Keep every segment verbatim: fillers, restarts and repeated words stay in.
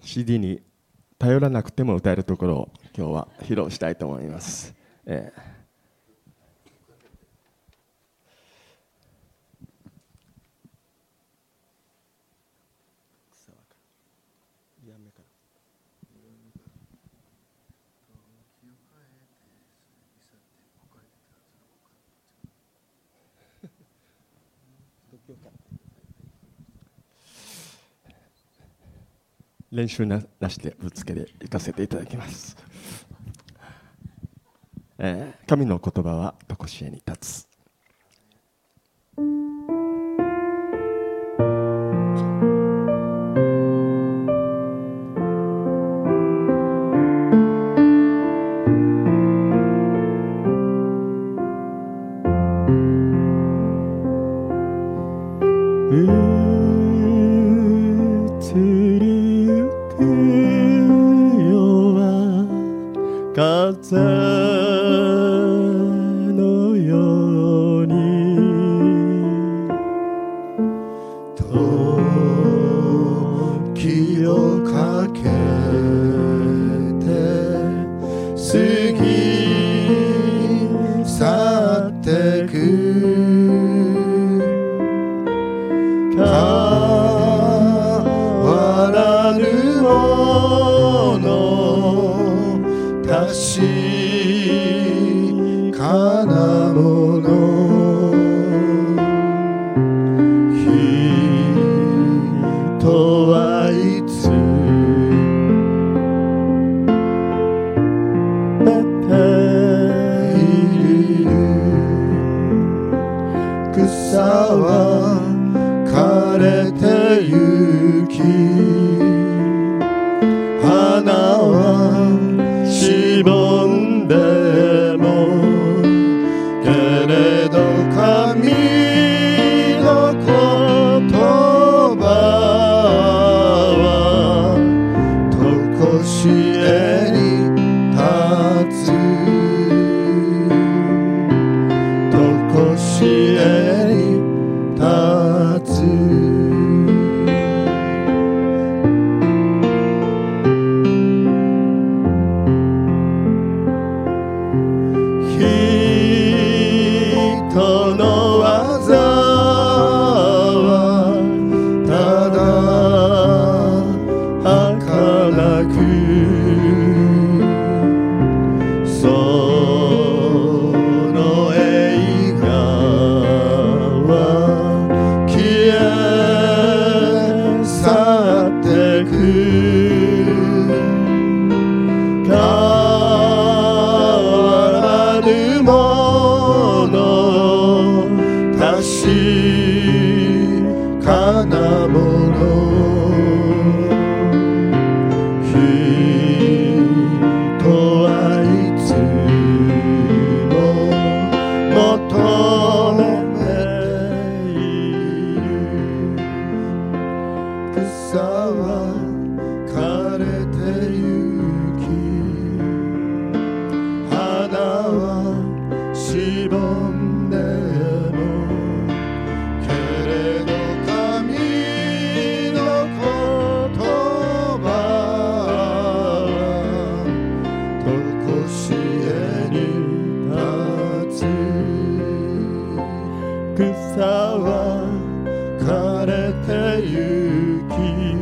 シーディー に頼らなくても歌えるところを今日は披露したいと思います。えー練習なしでぶっつけで行かせていただきます。えー、神の言葉は常しえに立つ。風のように時をかけて過ぎ去ってく変わらぬもの確かなもの人はいつ寝ている草は枯れてゆき花はしぼんでもけれど神の言葉は常しえに立つ常しえに立つ人の技はただ儚くその栄華は消え去ってく変わらぬもの確かなもの人はいつも求めている草は枯れてゆき花はしぼんで草は枯れてゆき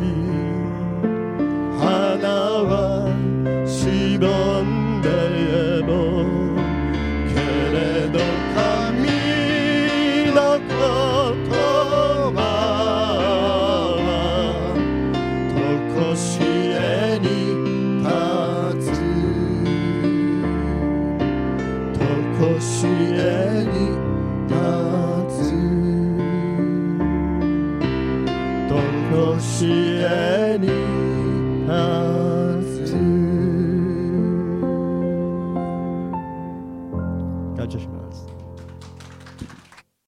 花はしぼんでもけれど神の言葉は常しえに立つ常しえに常しえに立つ